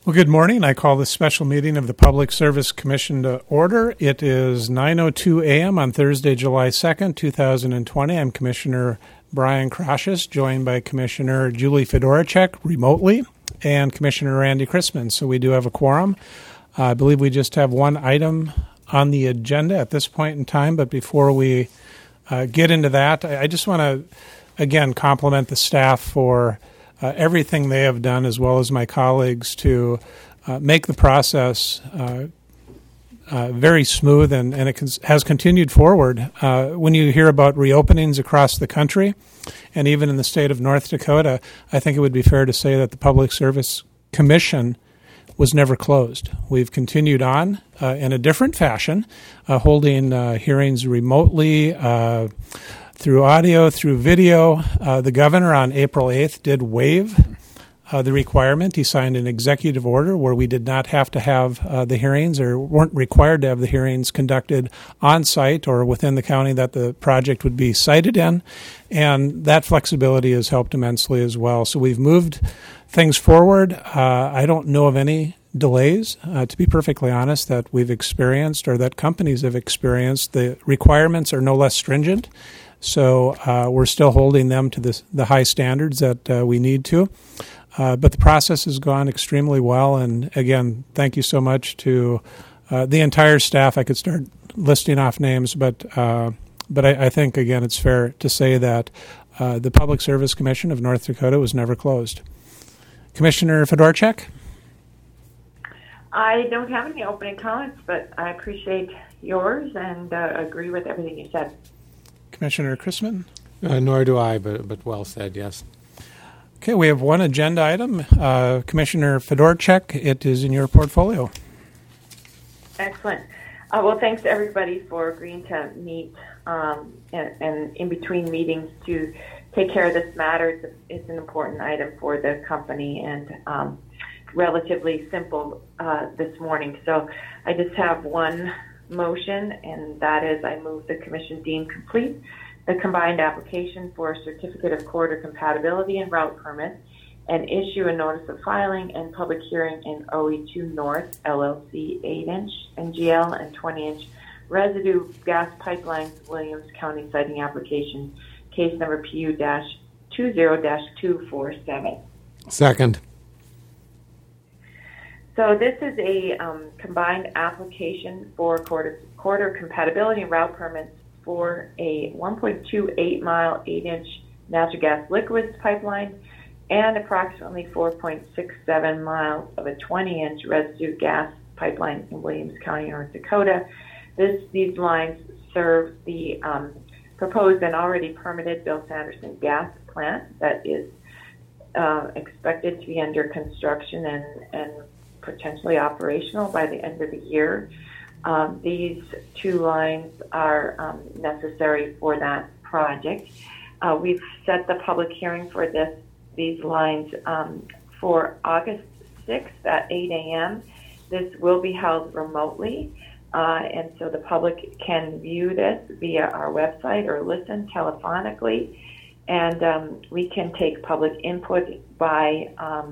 Well, good morning. I call this special meeting of the Public Service Commission to order. It is 9:02 a.m. on Thursday, July 2nd, 2020. I'm Commissioner Brian Krashes, joined by Commissioner Julie Fedorchak remotely and Commissioner Randy Chrisman. So we do have a quorum. I believe we just have one item on the agenda at this point in time, but before we get into that, I just want to, again, compliment the staff for everything they have done, as well as my colleagues, to make the process very smooth, and it has continued forward. When you hear about reopenings across the country, and even in the state of North Dakota, I think it would be fair to say that the Public Service Commission was never closed. We've continued on in a different fashion, holding hearings remotely, through audio, through video. The governor on April 8th did waive the requirement. He signed an executive order where we did not have to have the hearings, or weren't required to have the hearings conducted on site or within the county that the project would be sited in. And that flexibility has helped immensely as well. So we've moved things forward. I don't know of any delays, to be perfectly honest, that we've experienced or that companies have experienced. The requirements are no less stringent. So we're still holding them to the high standards that we need to. But the process has gone extremely well. And again, thank you so much to the entire staff. I could start listing off names, but I think, again, it's fair to say that the Public Service Commission of North Dakota was never closed. Commissioner Fedorchak? I don't have any opening comments, but I appreciate yours and agree with everything you said. Commissioner Chrisman? Nor do I, but well said, yes. Okay, we have one agenda item. Commissioner Fedorchak, it is in your portfolio. Excellent. Well, thanks to everybody for agreeing to meet and in between meetings to take care of this matter. It's an important item for the company and relatively simple this morning. So I just have one motion, and that is I move the Commission deem complete the combined application for a certificate of corridor compatibility and route permit, and issue a notice of filing and public hearing in OE2 North LLC 8-inch NGL and 20-inch residue gas pipelines Williams County siting application, case number PU-20-247. Second. So this is a combined application for corridor compatibility and route permits for a 1.28 mile 8-inch natural gas liquids pipeline and approximately 4.67 miles of a 20-inch residue gas pipeline in Williams County, North Dakota. These lines serve the proposed and already permitted Bill Sanderson gas plant that is expected to be under construction and potentially operational by the end of the year. These two lines are necessary for that project. We've set the public hearing for these lines for August 6th at 8 a.m. This will be held remotely, and so the public can view this via our website or listen telephonically, and we can take public input by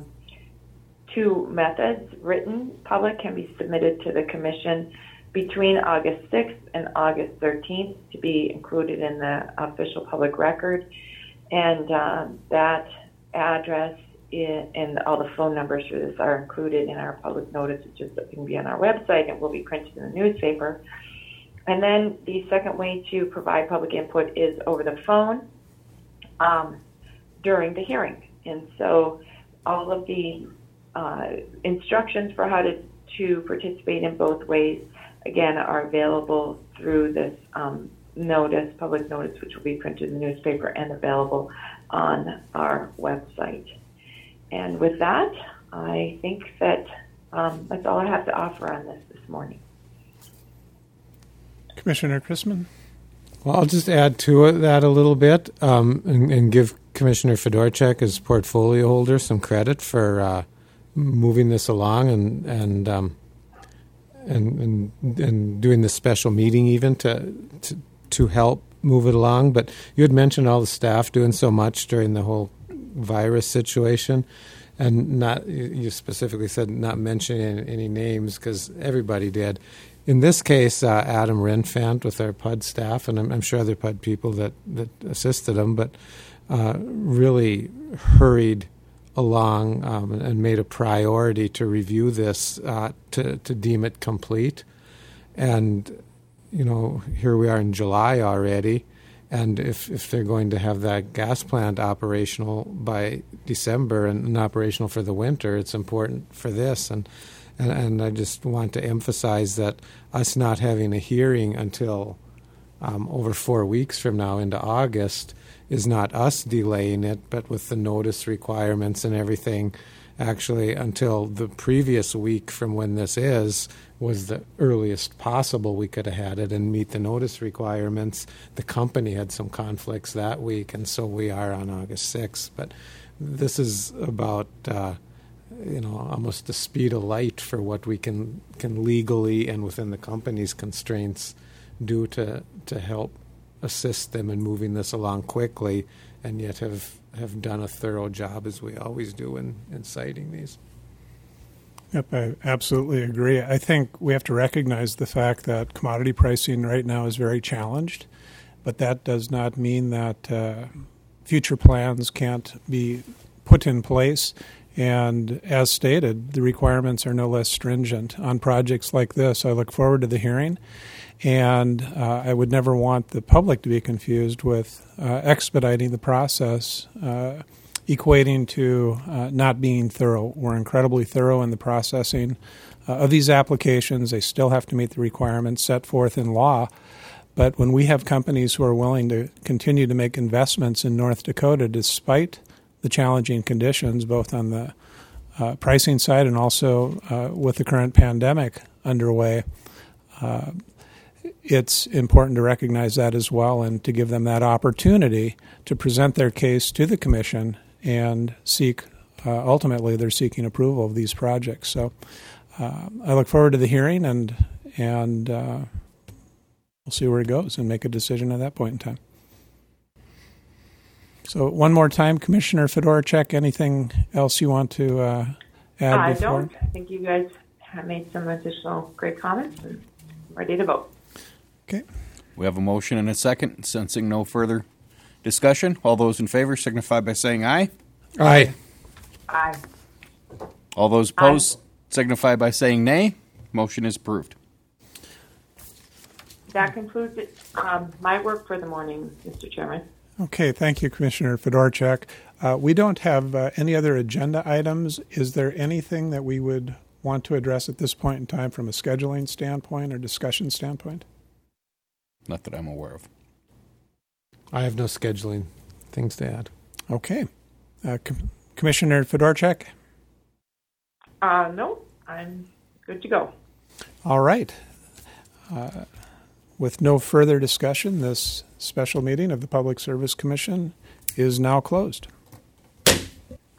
two methods. Written public can be submitted to the Commission between August 6th and August 13th to be included in the official public record. And that address and all the phone numbers for this are included in our public notice, which is that can be on our website and will be printed in the newspaper. And then the second way to provide public input is over the phone during the hearing. And so all of the instructions for how to participate in both ways, again, are available through this notice, public notice, which will be printed in the newspaper and available on our website. And with that, I think that that's all I have to offer on this morning. Commissioner Chrisman? Well, I'll just add to that a little bit and give Commissioner Fedorchak, as portfolio holder, some credit for moving this along and doing this special meeting even to help move it along. But you had mentioned all the staff doing so much during the whole virus situation, and not, you specifically said not mentioning any names because everybody did. In this case, Adam Renfant with our PUD staff, and I'm sure other PUD people that assisted him, but really hurried along and made a priority to review this to deem it complete. And, here we are in July already, and if they're going to have that gas plant operational by December and operational for the winter, it's important for this. And I just want to emphasize that us not having a hearing until over 4 weeks from now into August is not us delaying it, but with the notice requirements and everything, actually until the previous week from when this was the earliest possible we could have had it and meet the notice requirements. The company had some conflicts that week, and so we are on August 6th. But this is about almost the speed of light for what we can legally and within the company's constraints do to help assist them in moving this along quickly, and yet have done a thorough job as we always do in citing these. Yep, I absolutely agree. I think we have to recognize the fact that commodity pricing right now is very challenged, but that does not mean that future plans can't be put in place. And as stated, the requirements are no less stringent on projects like this. I look forward to the hearing, and I would never want the public to be confused with expediting the process, equating to not being thorough. We're incredibly thorough in the processing of these applications. They still have to meet the requirements set forth in law. But when we have companies who are willing to continue to make investments in North Dakota despite the challenging conditions, both on the pricing side and also with the current pandemic underway, it's important to recognize that as well and to give them that opportunity to present their case to the Commission and seek, ultimately, they're seeking approval of these projects. So I look forward to the hearing, and we'll see where it goes and make a decision at that point in time. So one more time, Commissioner Fedorchak, anything else you want to add? I before? don't. I think you guys have made some additional great comments and ready to vote. Okay. We have a motion and a second. Sensing no further discussion, all those in favor signify by saying aye. Aye. Aye. All those opposed signify by saying nay. Motion is approved. That concludes my work for the morning, Mr. Chairman. Okay, thank you, Commissioner Fedorchak. We don't have any other agenda items. Is there anything that we would want to address at this point in time from a scheduling standpoint or discussion standpoint? Not that I'm aware of. I have no scheduling things to add. Okay. Commissioner Fedorchak? No, I'm good to go. All right. With no further discussion, this special meeting of the Public Service Commission is now closed.